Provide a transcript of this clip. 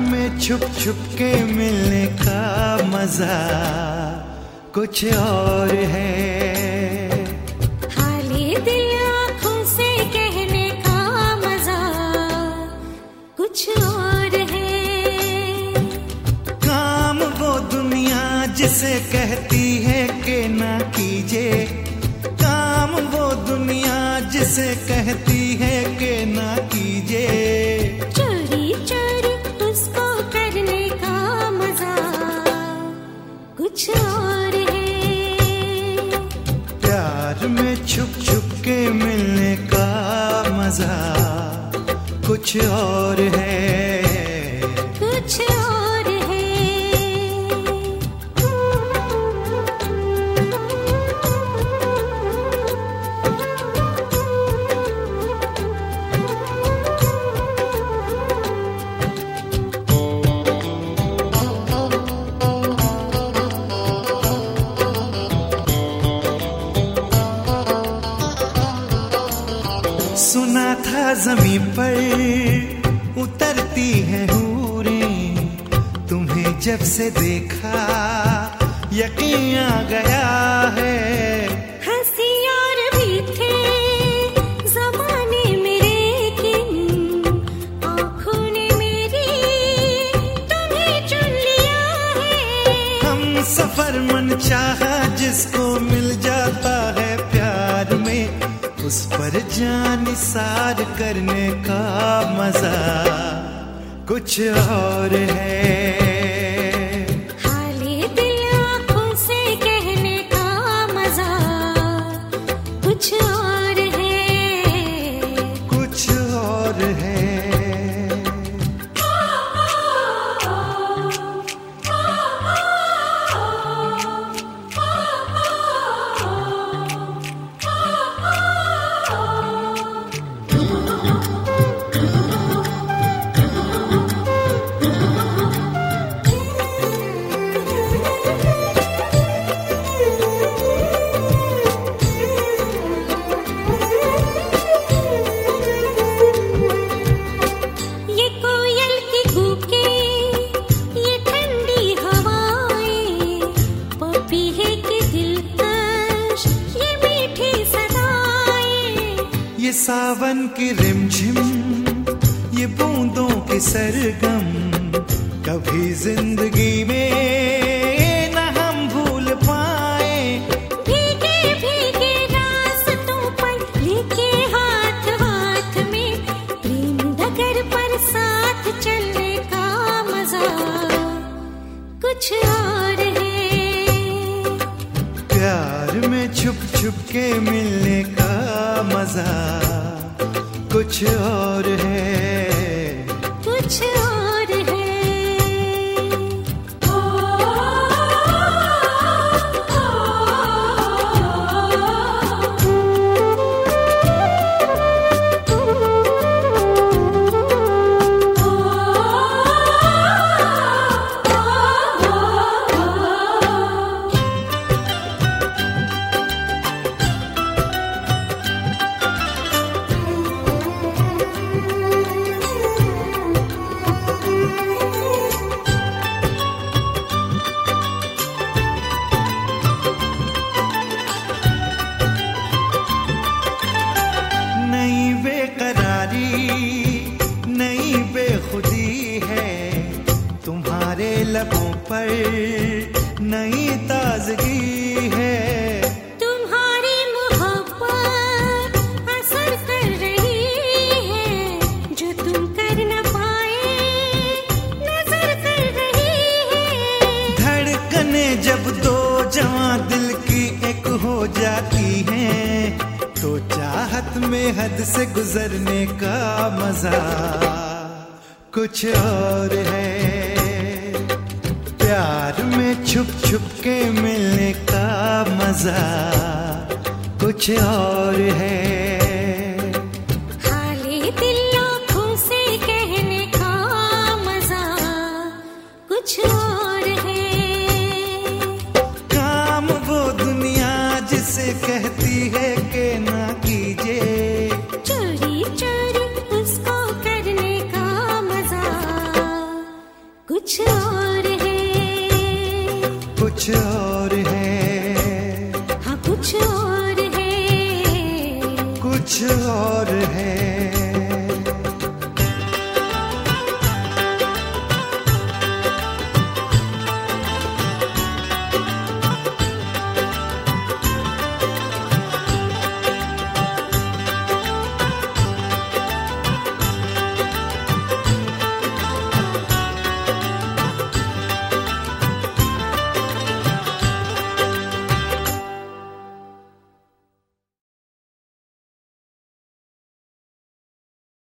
में छुप छुप के मिलने का मजा कुछ और है। हाले दिल आँखों से कहने का मजा कुछ और है। काम वो दुनिया जिसे कहती है कि ना कीजिए, काम वो दुनिया जिसे कहती है कि ना कीजिए। चोरी चोरी उसको करने का मजा कुछ और है। प्यार में छुप छुप के मिलने का मजा कुछ और है, कुछ और है। सुना था ज़मीं पर उतरती है हूरें, तुम्हें जब से देखा यकीन आ गया है। हंसी और भी थे ज़माने मेरे, लेकिन आँखों ने मेरी तुम्हें चुन लिया है। हम सफर मन चाहा जिसको मिल जाता है प्यार में, उस पर जान निसार करने का मजा कुछ और है। हाले दिल आँखों से कहने का मजा कुछ और है, कुछ और है। ये सावन की रिमझिम, ये बूंदों के सरगम, कभी जिंदगी में न हम भूल पाए। भीगे भीगे रास्तों पर लेके हाथ हाथ में, प्रेम डगर पर साथ चलने का मजा कुछ और है। प्यार में छुप छुप के मिलने का मजा कुछ और है, कुछ और है। नई बेखुदी है तुम्हारे लबों पर, नई ताजगी है। तुम्हारी मोहब्बत असर कर रही है, जो तुम कर न पाए नजर कर रही है। धड़कने जब दो जवां दिल की एक हो जाती हैं, तो चाहत में हद से गुजरने का मजा कुछ और है। प्यार में छुप छुप के मिलने का मजा कुछ और है। हाले दिल आँखों से कहने का मजा कुछ और है। काम वो दुनिया जिसे कहती है कि ना कीजिए, चोरी चोरी उसको करने का मजा कुछ और है, कुछ और है, हाँ कुछ और है, कुछ और है।